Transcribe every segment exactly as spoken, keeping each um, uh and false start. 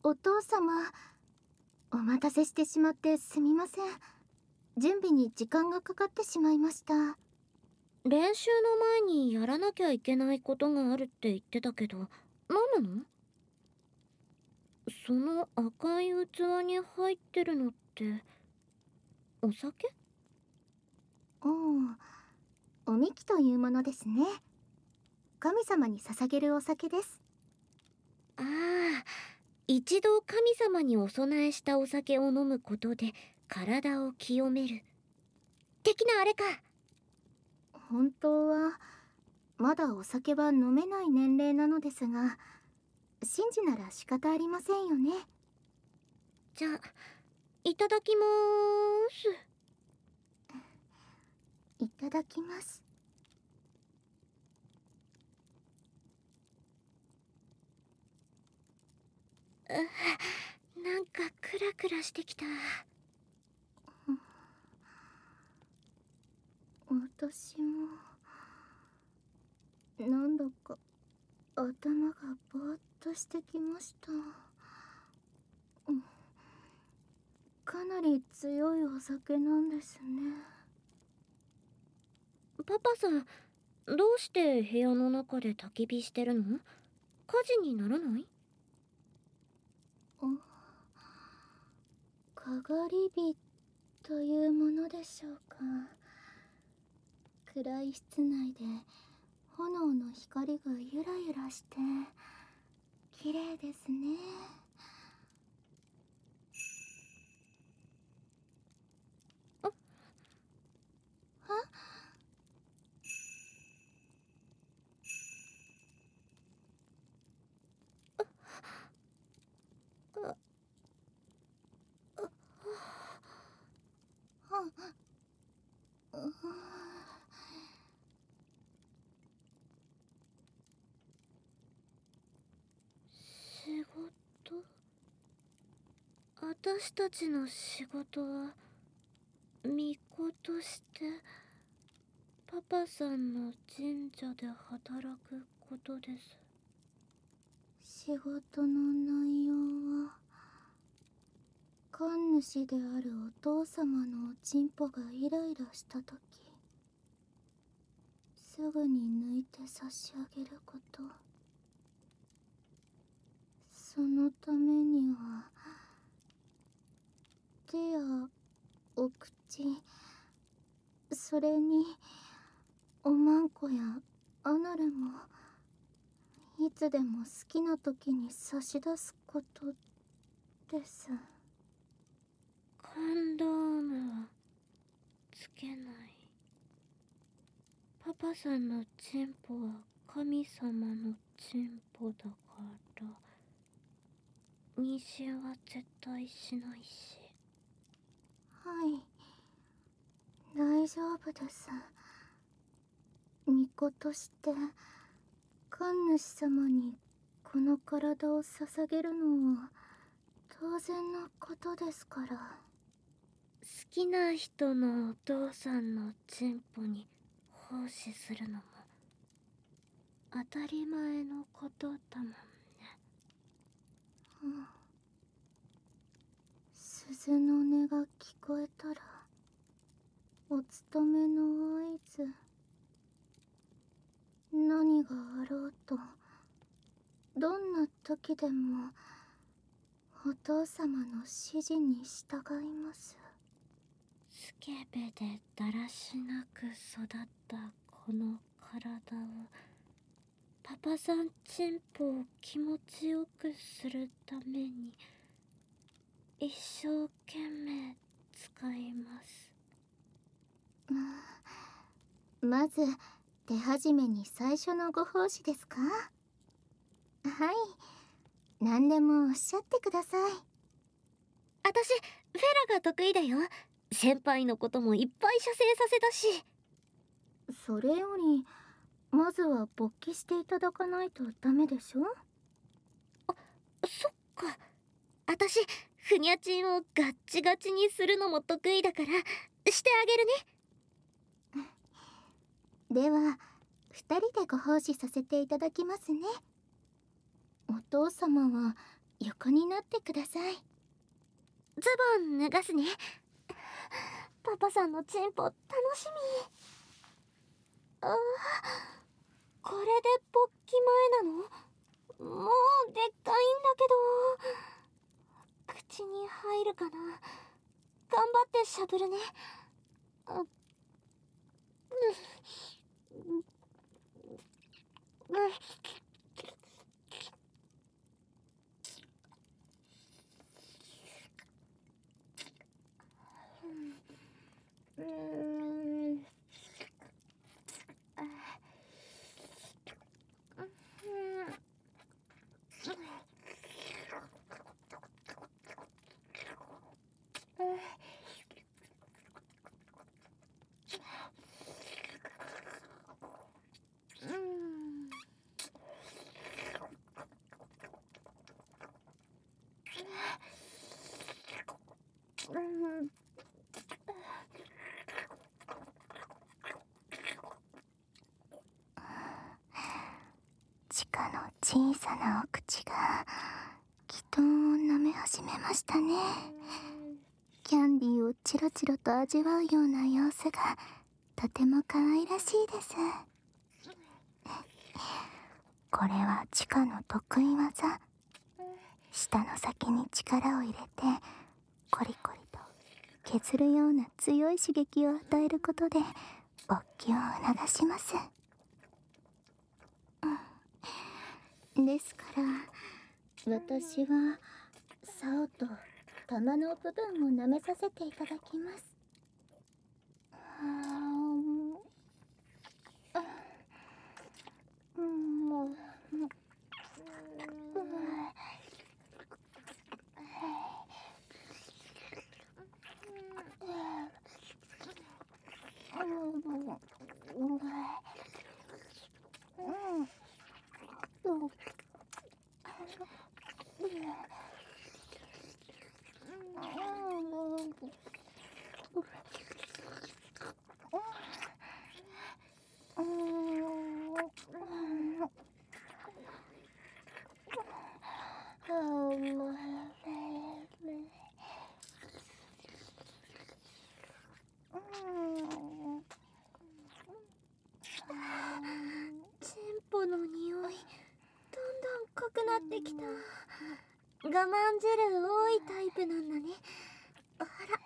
お父様、お待たせしてしまってすみません。準備に時間がかかってしまいました。 練習の前にやらなきゃいけないことがあるって言ってたけど、何なの？その赤い器に入ってるのって、お酒？ おお、おみきというものですね。神様に捧げるお酒です。 ああ、一度神様にお供えしたお酒を飲むことで体を清める。的なあれか。 本当は、まだお酒は飲めない年齢なのですが、神事なら仕方ありませんよね。 じゃあ、いただきまーす。 いただきます。 うなんかクラクラしてきた。 私もなんだか頭がぼーっとしてきました。うん、かなり強いお酒なんですね。 パパさん、どうして部屋の中で焚き火してるの？火事にならない？ あ、かがり火というものでしょうか。暗い室内で炎の光がゆらゆらして綺麗ですね。 仕事？私たちの仕事は巫女としてパパさんの神社で働くことです。 仕事の内容は、神主であるお父様のおちんぽがイライラしたとき、すぐに抜いて差し上げること。そのためには、手やお口、それにおまんこやアナルもいつでも好きな時に差し出すことです。 コンドームはつけない。パパさんのチンポは神様のチンポだから妊娠は絶対しないし。 はい、大丈夫です。巫女として神主様にこの体を捧げるのは当然のことですから。 好きな人のお父さんのチンポに奉仕するのも当たり前のことだもんね。 うん、鈴の音が聞こえたらお勤めの合図。何があろうとどんな時でもお父様の指示に従います。 スケベでだらしなく育ったこの体をパパさんチンポを気持ちよくするために一生懸命使います。 まず手始めに最初のご奉仕ですか？はい、何でもおっしゃってください。 私フェラが得意だよ。先輩のこともいっぱい射精させたし。 それよりまずは勃起していただかないとダメでしょ。 あ、そっか。私ふにゃちんをガッチガチにするのも得意だからしてあげるね。 ではふたりでご奉仕させていただきますね。お父様は横になってください。 ズボン脱がすね。パパさんのチンポ楽しみ。あー、これで勃起前なの？もうでっかいんだけど。口に入るかな。頑張ってしゃぶるね。あ、うん、うん、うん、うん、あ、うん、うん。うん、 チカの小さなお口が気筒を舐め始めましたね。キャンディーをチロチロと味わうような様子がとても可愛らしいです。これはチカの得意技。舌の先に力を入れてコリコリと削るような強い刺激を与えることで勃起を促します。ですから私は竿と玉の部分を舐めさせていただきます。あー、うん、うん、 チンポの匂い、どんどん濃くなってきた。我慢汁多いタイプなんだね。あ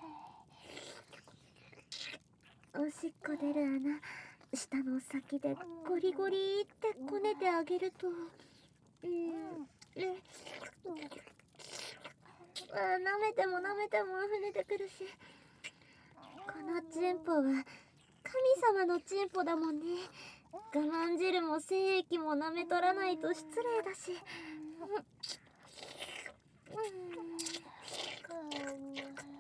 ら、おしっこ出る穴、舌の先でゴリゴリってこねてあげると、うん、え、あ、舐めても舐めても溢れてくるし、このチンポは神様のチンポだもんね。我慢汁も精液も舐め取らないと失礼だし。うん、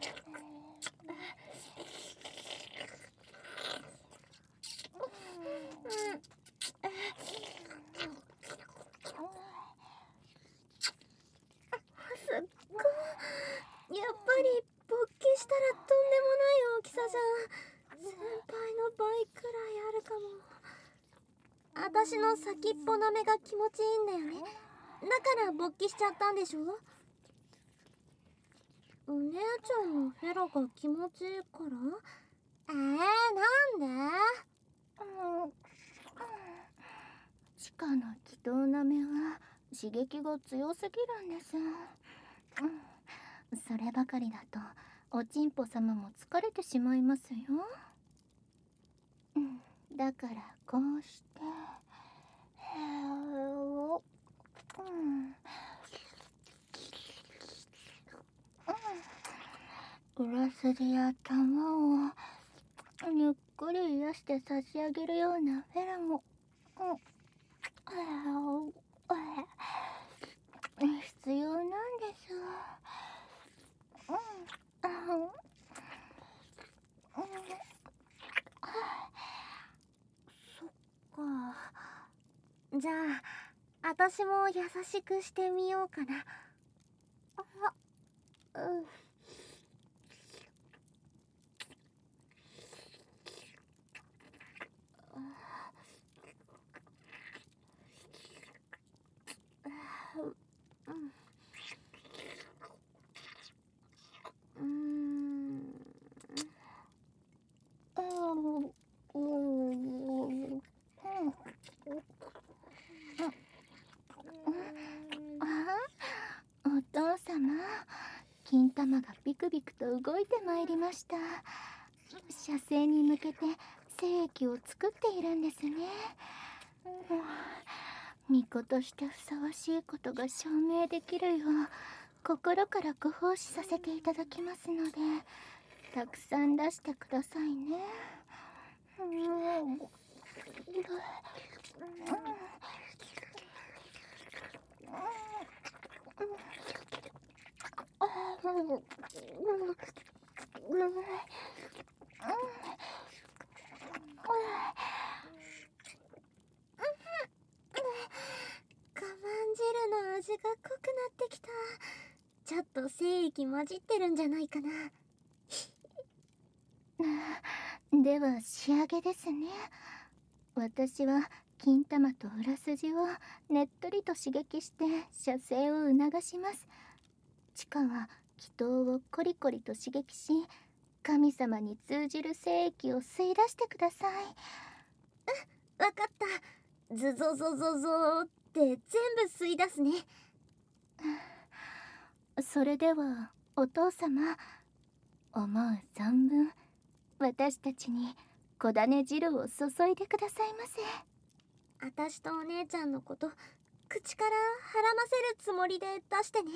すっごい。やっぱり勃起したらとんでもない大きさじゃん。先輩の倍くらいあるかも。私の先っぽ舐めが気持ちいいんだよね。だから勃起しちゃったんでしょ。お姉ちゃんのフェラが気持ちいいから？えー、なんで？ うん、チカの気筒舐めは刺激が強すぎるんです。うん、そればかりだとおちんぽ様も疲れてしまいますよ。うん、だからこうしてうん、裏筋や玉をゆっくり癒して差し上げるようなフェラも、うん、必要なんです。うん、 そっか。じゃあ私も優しくしてみようかな。あ、うん。 クビクと動いてまいりました。射精に向けて精液を作っているんですね。巫女としてふさわしいことが証明できるよう心からご奉仕させていただきますので、たくさん出してくださいね。 カマン汁の味が濃くなってきた。ちょっと精液混じってるんじゃないかな。 では仕上げですね。私は金玉と裏筋をねっとりと刺激して射精を促します。地下は気筒をコリコリと刺激し、神様に通じる精液を吸い出してください。 わかった。ズゾゾゾゾーって全部吸い出すね。 それではお父様、思う存分私たちに小種汁を注いでくださいませ。 あたしとお姉ちゃんのこと口からはらませるつもりで出してね。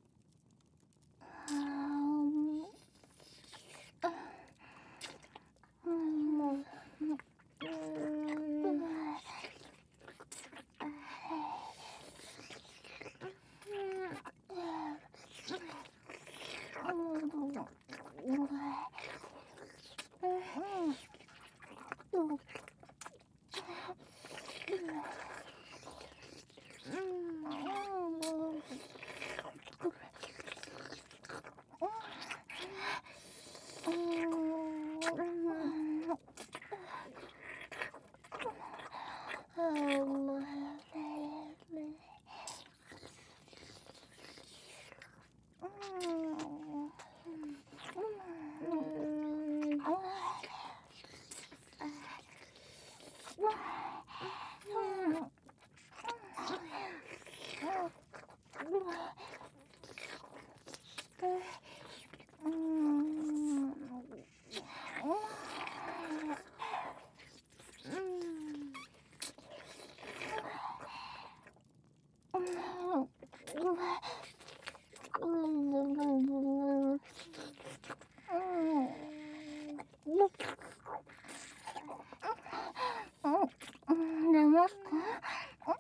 出ますか？はい、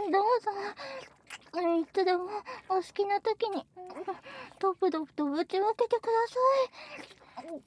どうぞ。いつでもお好きな時にトプトプとぶちまけてください。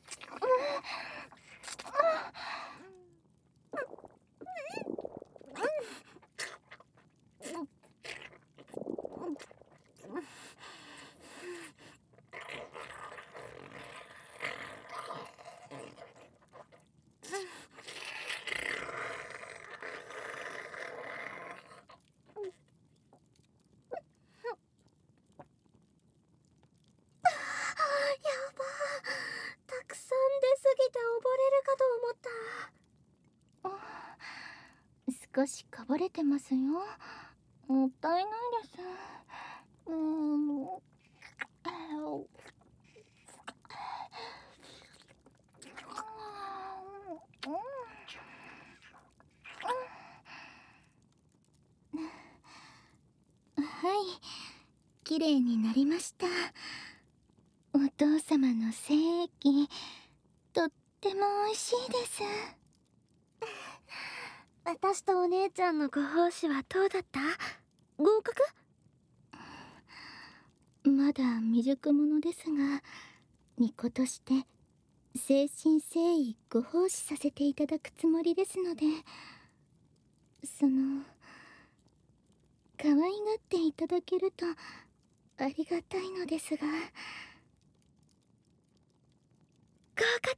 少しかぶれてますよ。もったいないです。うーん。はい、きれいになりました。お父様の精液、とっても美味しいです。 私とお姉ちゃんのご奉仕はどうだった？合格？ まだ未熟者ですが、巫女として誠心誠意ご奉仕させていただくつもりですので、その可愛がっていただけるとありがたいのですが。 合格？や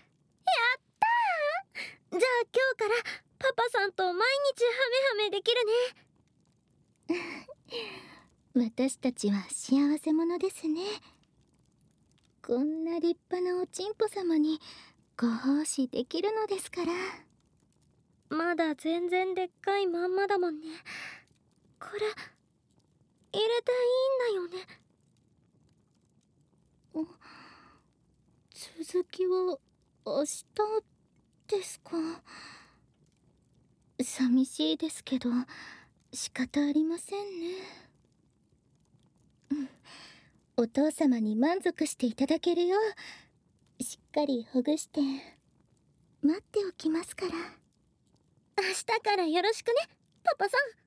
ったー！じゃあ今日からパパさんと毎日ハメハメできるね。私たちは幸せ者ですね。こんな立派なおちんぽ様にご奉仕できるのですから。 まだ全然でっかいまんまだもんね。これ入れていいんだよね？ 続きは明日ですか。寂しいですけど仕方ありませんね。うん、お父様に満足していただけるようしっかりほぐして待っておきますから。 明日からよろしくね、パパさん。